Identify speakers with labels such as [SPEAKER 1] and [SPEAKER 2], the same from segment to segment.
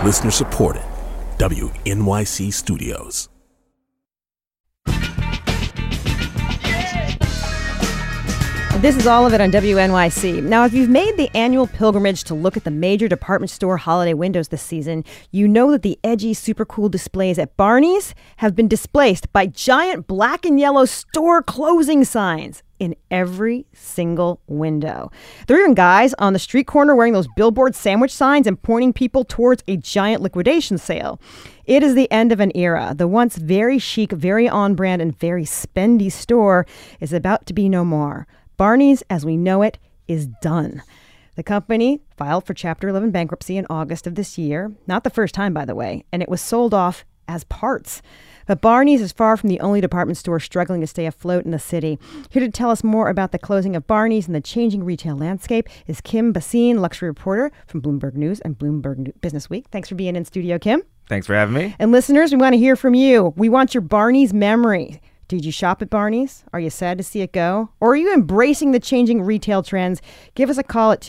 [SPEAKER 1] Listener supported. WNYC Studios.
[SPEAKER 2] This is all of it on WNYC. Now, if you've made the annual pilgrimage to look at the major department store holiday windows this season, you know that the edgy, super cool displays at Barney's have been displaced by giant black and yellow store closing signs in every single window. There are even guys on the street corner wearing those billboard sandwich signs and pointing people towards a giant liquidation sale. It is the end of an era. The once very chic, very on-brand, and very spendy store is about to be no more. Barney's, as we know it, is done. The company filed for Chapter 11 bankruptcy in August of this year. Not the first time, by the way, and it was sold off as parts. But Barney's is far from the only department store struggling to stay afloat in the city. Here to tell us more about the closing of Barney's and the changing retail landscape is Kim Basine, luxury reporter from Bloomberg News and Bloomberg Business Week. Thanks for being in studio, Kim.
[SPEAKER 3] Thanks for having me.
[SPEAKER 2] And listeners, we want to hear from you. We want your Barney's memory. Did you shop at Barney's? Are you sad to see it go? Or are you embracing the changing retail trends? Give us a call at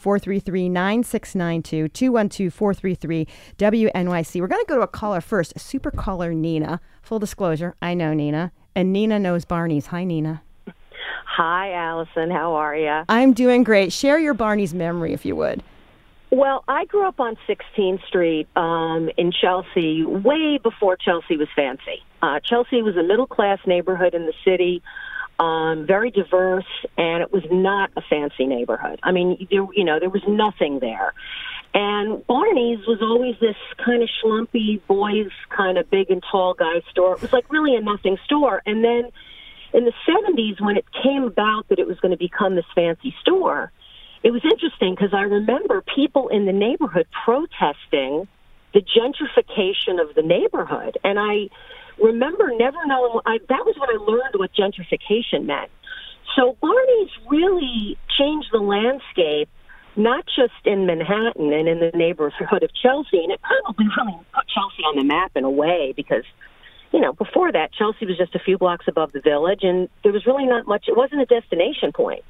[SPEAKER 2] 212-433-9692, 212-433-WNYC. We're going to go to a caller first, super caller Nina. Full disclosure, I know Nina. And Nina knows Barney's. Hi, Nina.
[SPEAKER 4] Hi, Allison. How are you?
[SPEAKER 2] I'm doing great. Share your Barney's memory, if you would.
[SPEAKER 4] Well, I grew up on 16th Street in Chelsea way before Chelsea was fancy. Chelsea was a middle-class neighborhood in the city, very diverse, and it was not a fancy neighborhood. I mean, there was nothing there. And Barney's was always this kind of schlumpy, boys kind of big and tall guy store. It was like really a nothing store. And then in the 70s, when it came about that it was going to become this fancy store, it was interesting because I remember people in the neighborhood protesting the gentrification of the neighborhood. And I remember never knowing, that was when I learned what gentrification meant. So Barney's really changed the landscape, not just in Manhattan and in the neighborhood of Chelsea. And it probably really put Chelsea on the map in a way because, before that, Chelsea was just a few blocks above the Village, and there was really not much. It wasn't a destination point.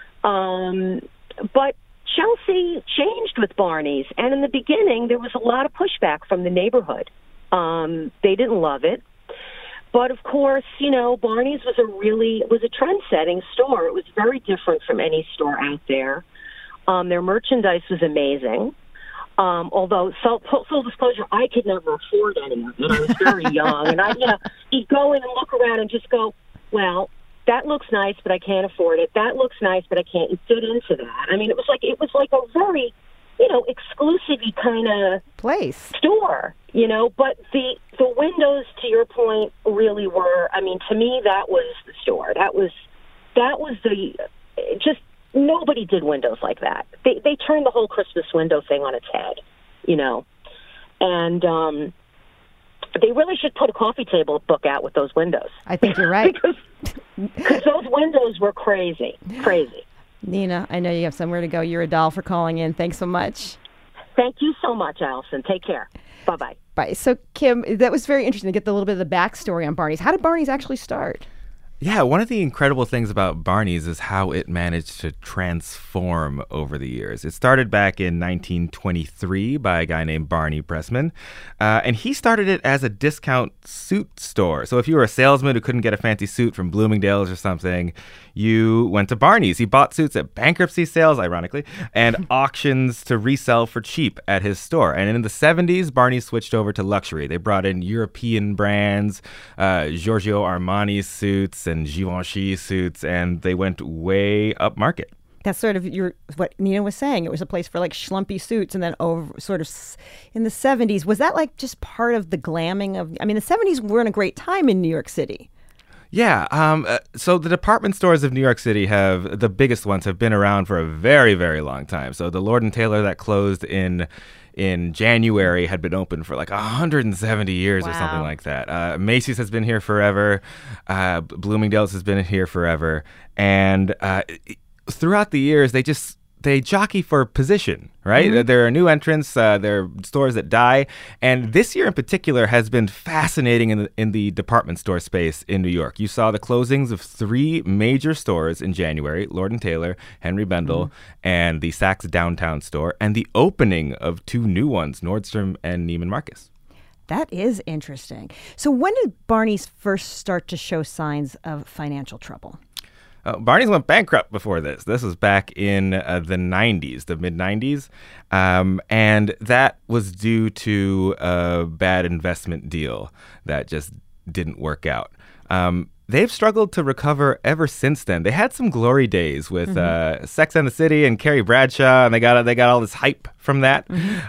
[SPEAKER 4] But Chelsea changed with Barney's, and in the beginning, there was a lot of pushback from the neighborhood. They didn't love it. But, of course, Barney's was a trend-setting store. It was very different from any store out there. Their merchandise was amazing. Although, full disclosure, I could never afford any of it. I was very young, and you'd go in and look around and just go, well, that looks nice, but I can't afford it. That looks nice, but I can't fit into that. I mean, it was like a very, exclusive kind of
[SPEAKER 2] place
[SPEAKER 4] store, But the windows, to your point, really were. I mean, to me, that was the store. That was just nobody did windows like that. They turned the whole Christmas window thing on its head, and they really should put a coffee table book out with those windows.
[SPEAKER 2] I think you're right.
[SPEAKER 4] Because those windows were crazy.
[SPEAKER 2] Nina, I know you have somewhere to go. You're a doll for calling in. Thanks so much.
[SPEAKER 4] Thank you so much, Allison. Take care. Bye-bye.
[SPEAKER 2] Bye. So, Kim, that was very interesting to get a little bit of the backstory on Barney's. How did Barney's actually start?
[SPEAKER 3] Yeah, one of the incredible things about Barney's is how it managed to transform over the years. It started back in 1923 by a guy named Barney Pressman, and he started it as a discount suit store. So if you were a salesman who couldn't get a fancy suit from Bloomingdale's or something, you went to Barney's. He bought suits at bankruptcy sales, ironically, and auctions to resell for cheap at his store. And in the 70s, Barney's switched over to luxury. They brought in European brands, Giorgio Armani suits, and Givenchy suits, and they went way up market.
[SPEAKER 2] That's sort of what Nina was saying. It was a place for like schlumpy suits, and then over sort of in the 70s, was that like just part of the glamming of, the 70s weren't a great time in New York City.
[SPEAKER 3] Yeah. So the department stores of New York City the biggest ones have been around for a very, very long time. So the Lord & Taylor that closed in January had been open for like 170 years or something like that. Macy's has been here forever. Bloomingdale's has been here forever. And throughout the years, they just they jockey for position, right?
[SPEAKER 2] Mm-hmm.
[SPEAKER 3] There are new entrants, there are stores that die. And this year in particular has been fascinating in the department store space in New York. You saw the closings of 3 major stores in January, Lord & Taylor, Henry Bendel, and the Saks Downtown store, and the opening of 2 new ones, Nordstrom and Neiman Marcus.
[SPEAKER 2] That is interesting. So when did Barney's first start to show signs of financial trouble?
[SPEAKER 3] Barney's went bankrupt before this. This was back in the 90s, the mid-90s. And that was due to a bad investment deal that just didn't work out. They've struggled to recover ever since then. They had some glory days with Sex and the City and Carrie Bradshaw, and they got all this hype from that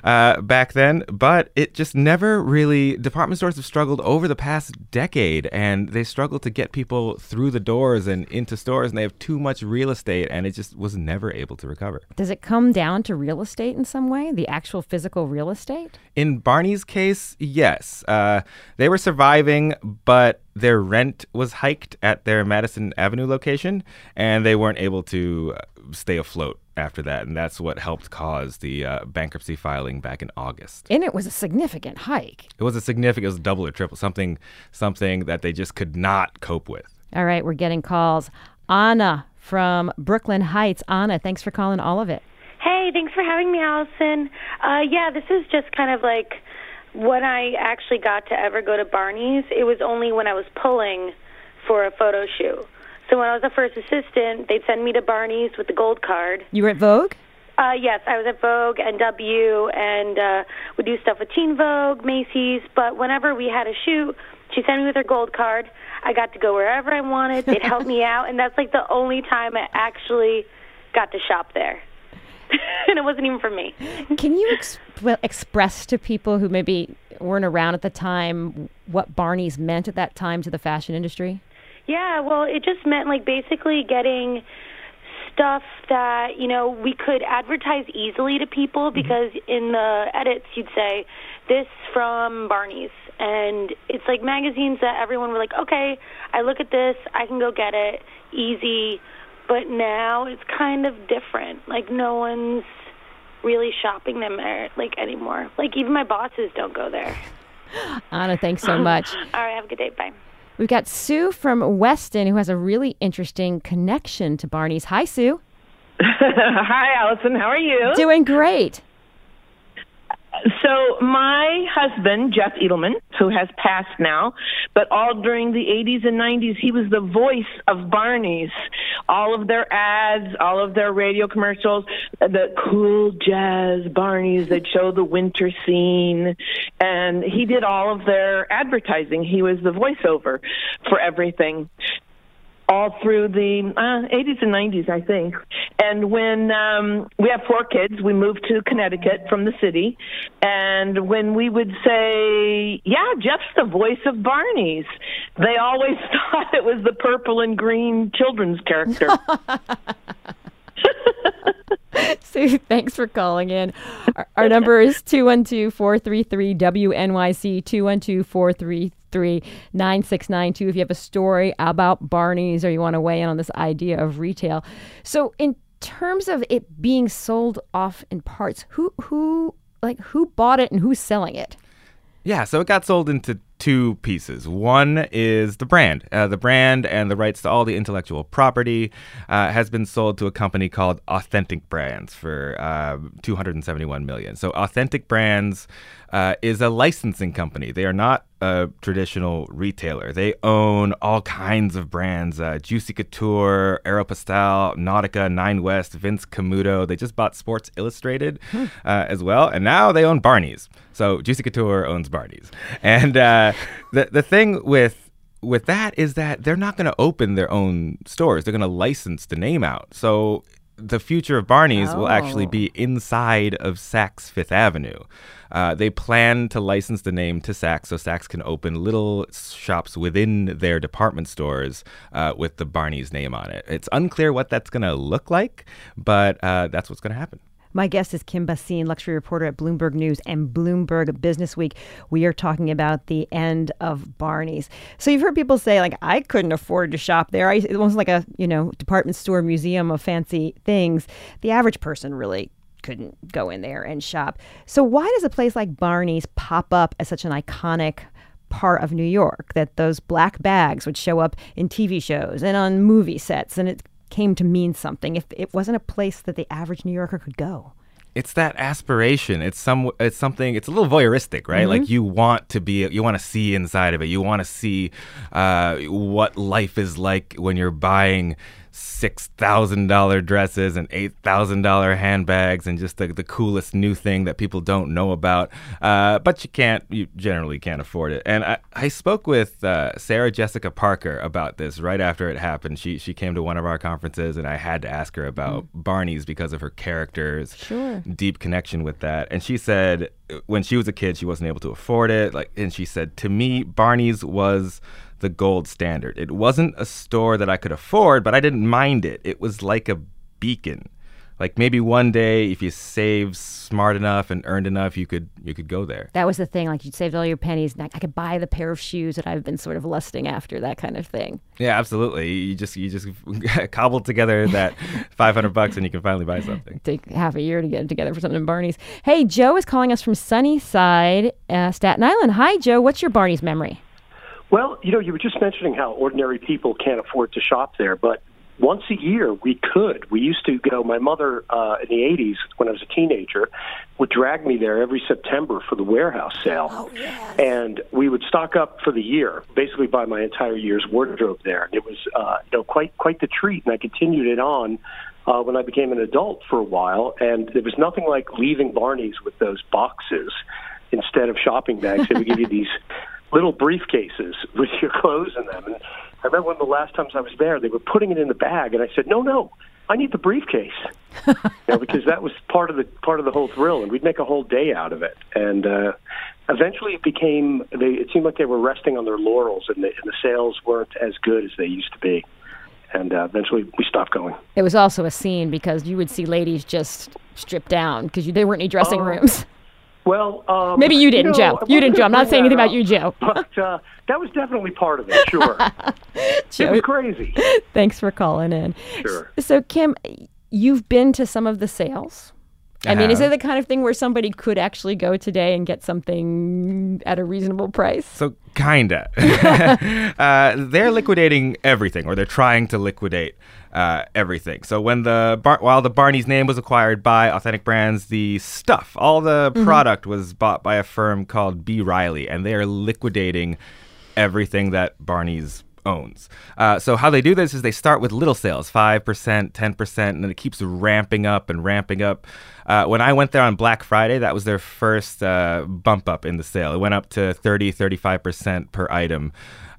[SPEAKER 3] back then. But it just never really. Department stores have struggled over the past decade, and they struggled to get people through the doors and into stores, and they have too much real estate, and it just was never able to recover.
[SPEAKER 2] Does it come down to real estate in some way, the actual physical real estate?
[SPEAKER 3] In Barney's case, yes. They were surviving, but their rent was hiked at their Madison Avenue location, and they weren't able to stay afloat after that. And that's what helped cause the bankruptcy filing back in August.
[SPEAKER 2] And it was a significant hike.
[SPEAKER 3] It was double or triple, something that they just could not cope with.
[SPEAKER 2] All right, we're getting calls. Anna from Brooklyn Heights. Anna, thanks for calling All of It.
[SPEAKER 5] Hey, thanks for having me, Allison. This is just kind of like when I actually got to ever go to Barney's. It was only when I was pulling for a photo shoot. So when I was a first assistant, they'd send me to Barney's with the gold card.
[SPEAKER 2] You were at Vogue?
[SPEAKER 5] Yes, I was at Vogue and W, and would do stuff with Teen Vogue, Macy's. But whenever we had a shoot, she sent me with her gold card. I got to go wherever I wanted. They'd help me out, and that's like the only time I actually got to shop there. And it wasn't even for me.
[SPEAKER 2] Can you express to people who maybe weren't around at the time what Barney's meant at that time to the fashion industry?
[SPEAKER 5] Yeah, well, it just meant like basically getting stuff that, we could advertise easily to people, because in the edits you'd say, this from Barney's. And it's like magazines that everyone were like, okay, I look at this, I can go get it, easy. But now it's kind of different. Like, no one's really shopping them there, anymore. Like, even my bosses don't go there.
[SPEAKER 2] Anna, thanks so much.
[SPEAKER 5] All right, have a good day. Bye.
[SPEAKER 2] We've got Sue from Weston, who has a really interesting connection to Barney's. Hi, Sue.
[SPEAKER 6] Hi, Allison. How are you?
[SPEAKER 2] Doing great.
[SPEAKER 6] So my husband, Jeff Edelman, who has passed now, but all during the 80s and 90s, he was the voice of Barney's. All of their ads, all of their radio commercials, the cool jazz Barney's, they'd show the winter scene, and he did all of their advertising. He was the voiceover for everything, all through the 80s and 90s, I think. And when we have 4 kids, we moved to Connecticut from the city. And when we would say, yeah, Jeff's the voice of Barney's, they always thought it was the purple and green children's character.
[SPEAKER 2] Sue, thanks for calling in. Our number is 212-433-WNYC, 212-433-9692 if you have a story about Barney's or you want to weigh in on this idea of retail. So in terms of it being sold off in parts, who bought it and who's selling it?
[SPEAKER 3] Yeah, so it got sold into 2 pieces. One is the brand. The brand and the rights to all the intellectual property has been sold to a company called Authentic Brands for $271 million. So Authentic Brands is a licensing company. They are not a traditional retailer. They own all kinds of brands, Juicy Couture, Aeropostale, Nautica, Nine West, Vince Camuto. They just bought Sports Illustrated as well. And now they own Barney's. So Juicy Couture owns Barney's. And the thing with that is that they're not going to open their own stores. They're going to license the name out. So the future of Barney's will actually be inside of Saks Fifth Avenue. They plan to license the name to Saks so Saks can open little shops within their department stores with the Barney's name on it. It's unclear what that's going to look like, but that's what's going to happen.
[SPEAKER 2] My guest is Kim Bhasin, luxury reporter at Bloomberg News and Bloomberg Business Week. We are talking about the end of Barney's. So you've heard people say, like, I couldn't afford to shop there. It was like a, department store museum of fancy things. The average person really couldn't go in there and shop. So why does a place like Barney's pop up as such an iconic part of New York, that those black bags would show up in TV shows and on movie sets, and it came to mean something if it wasn't a place that the average New Yorker could go?
[SPEAKER 3] It's that aspiration. It's something. It's a little voyeuristic, right?
[SPEAKER 2] Mm-hmm.
[SPEAKER 3] Like you want to see inside of it. You want to see what life is like when you're buying $6,000 dresses and $8,000 handbags and just the coolest new thing that people don't know about. But you generally can't afford it. And I spoke with Sarah Jessica Parker about this right after it happened. She came to one of our conferences, and I had to ask her about Barney's because of her character's deep connection with that. And she said when she was a kid, she wasn't able to afford it. And she said, to me, Barney's was the gold standard. It wasn't a store that I could afford, but I didn't mind it. It was like a beacon. Like maybe one day, if you saved smart enough and earned enough, you could go there.
[SPEAKER 2] That was the thing. Like, you'd saved all your pennies, and I could buy the pair of shoes that I've been sort of lusting after, that kind of thing.
[SPEAKER 3] Yeah, absolutely. You just cobble together that $500 and you can finally buy something.
[SPEAKER 2] Take half a year to get it together for something in Barney's. Hey, Joe is calling us from Sunnyside, Staten Island. Hi, Joe. What's your Barney's memory?
[SPEAKER 7] Well, you were just mentioning how ordinary people can't afford to shop there, but once a year we could. We used to go. My mother in the 80s, when I was a teenager, would drag me there every September for the warehouse sale.
[SPEAKER 2] Oh, yes.
[SPEAKER 7] And we would stock up for the year, basically buy my entire year's wardrobe there. And it was quite the treat, and I continued it on when I became an adult for a while. And there was nothing like leaving Barney's with those boxes instead of shopping bags. They would give you these little briefcases with your clothes in them. And I remember one of the last times I was there, they were putting it in the bag, and I said, no, I need the briefcase, because that was part of the whole thrill, and we'd make a whole day out of it. And eventually it seemed like they were resting on their laurels, and the sales weren't as good as they used to be. And eventually we stopped going.
[SPEAKER 2] It was also a scene because you would see ladies just stripped down because there weren't any dressing rooms.
[SPEAKER 7] Well,
[SPEAKER 2] maybe you didn't, Joe. You didn't, Joe. I'm not saying anything about you, Joe.
[SPEAKER 7] But that was definitely part of it, sure.
[SPEAKER 2] Joe,
[SPEAKER 7] it was crazy.
[SPEAKER 2] Thanks for calling in.
[SPEAKER 7] Sure.
[SPEAKER 2] So, Kim, you've been to some of the sales. I mean, is it the kind of thing where somebody could actually go today and get something at a reasonable price?
[SPEAKER 3] So, kinda. They're liquidating everything, or they're trying to liquidate everything. So while the Barney's name was acquired by Authentic Brands, the stuff, all the product was bought by a firm called B. Riley, and they are liquidating everything that Barney's owns. So how they do this is they start with little sales, 5%, 10%, and then it keeps ramping up and ramping up. When I went there on Black Friday, that was their first bump up in the sale. It went up to 30, 35% per item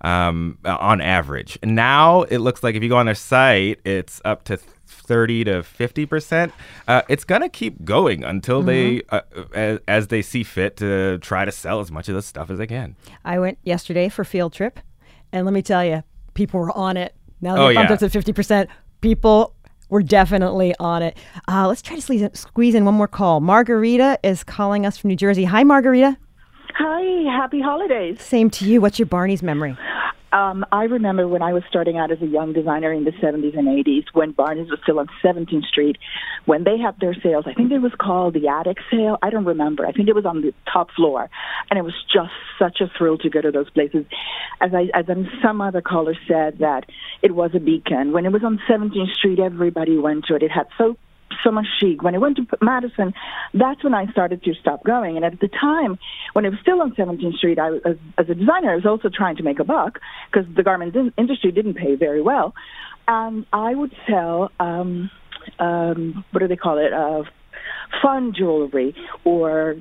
[SPEAKER 3] on average. And now it looks like if you go on their site, it's up to 30 to 50%. It's going to keep going until they, as they see fit, to try to sell as much of this stuff as they can.
[SPEAKER 2] I went yesterday for field trip. And let me tell you, people were on it. Now that they bumped up to 50%, people were definitely on it. Let's try to squeeze in one more call. Margarita is calling us from New Jersey. Hi, Margarita.
[SPEAKER 8] Hi, happy holidays.
[SPEAKER 2] Same to you. What's your Barney's memory?
[SPEAKER 8] I remember when I was starting out as a young designer in the 70s and 80s, when Barney's was still on 17th Street, when they had their sales. I think it was called the Attic Sale. I don't remember. I think it was on the top floor. And it was just such a thrill to go to those places. As some other caller said, that it was a beacon. When it was on 17th Street, everybody went to it. It had so much chic. When I went to Madison, that's when I started to stop going. And at the time, when it was still on 17th Street, as a designer, I was also trying to make a buck because the garment industry didn't pay very well. And I would sell, what do they call it, fun jewelry, or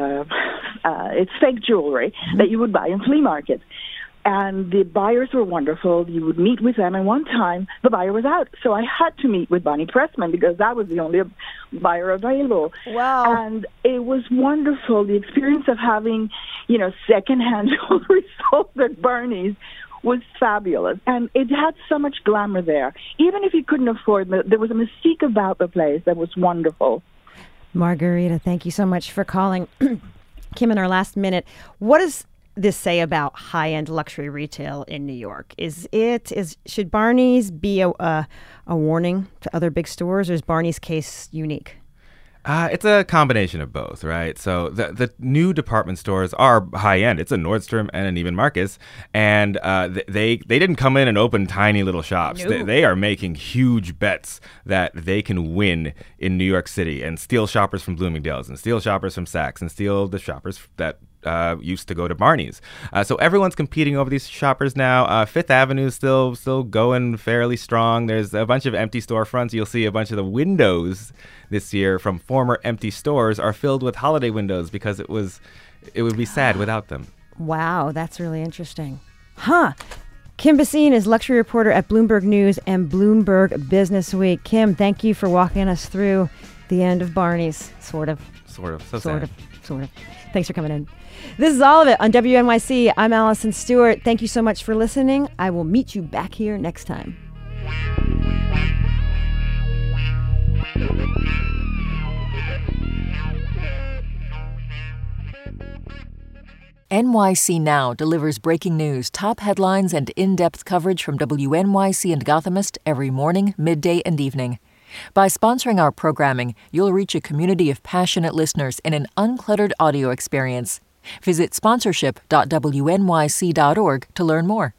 [SPEAKER 8] it's fake jewelry that you would buy in flea markets. And the buyers were wonderful. You would meet with them, and one time the buyer was out. So I had to meet with Bonnie Pressman because that was the only buyer available.
[SPEAKER 2] Wow.
[SPEAKER 8] And it was wonderful. The experience of having, secondhand jewelry sold at Barney's was fabulous. And it had so much glamour there. Even if you couldn't afford it, there was a mystique about the place that was wonderful.
[SPEAKER 2] Margarita, thank you so much for calling. Kim, in our last minute, what does this say about high-end luxury retail in New York? Should Barney's be a warning to other big stores, or is Barney's case unique?
[SPEAKER 3] It's a combination of both, right? So the new department stores are high-end. It's a Nordstrom and an Neiman Marcus, and they didn't come in and open tiny little shops.
[SPEAKER 2] No.
[SPEAKER 3] They are making huge bets that they can win in New York City and steal shoppers from Bloomingdale's and steal shoppers from Saks and steal the shoppers that used to go to Barney's. So everyone's competing over these shoppers now. Fifth Avenue is still going fairly strong. There's a bunch of empty storefronts. You'll see a bunch of the windows this year from former empty stores are filled with holiday windows because it would be sad without them.
[SPEAKER 2] Wow, that's really interesting. Huh. Kim Basine is luxury reporter at Bloomberg News and Bloomberg Business Week. Kim, thank you for walking us through the end of Barney's. Sort of.
[SPEAKER 3] So
[SPEAKER 2] Sort
[SPEAKER 3] sad.
[SPEAKER 2] of. Thanks for coming in. This is all of it on WNYC. I'm Allison Stewart. Thank you so much for listening. I will meet you back here next time.
[SPEAKER 9] NYC Now delivers breaking news, top headlines, and in-depth coverage from WNYC and Gothamist every morning, midday, and evening. By sponsoring our programming, you'll reach a community of passionate listeners in an uncluttered audio experience. Visit sponsorship.wnyc.org to learn more.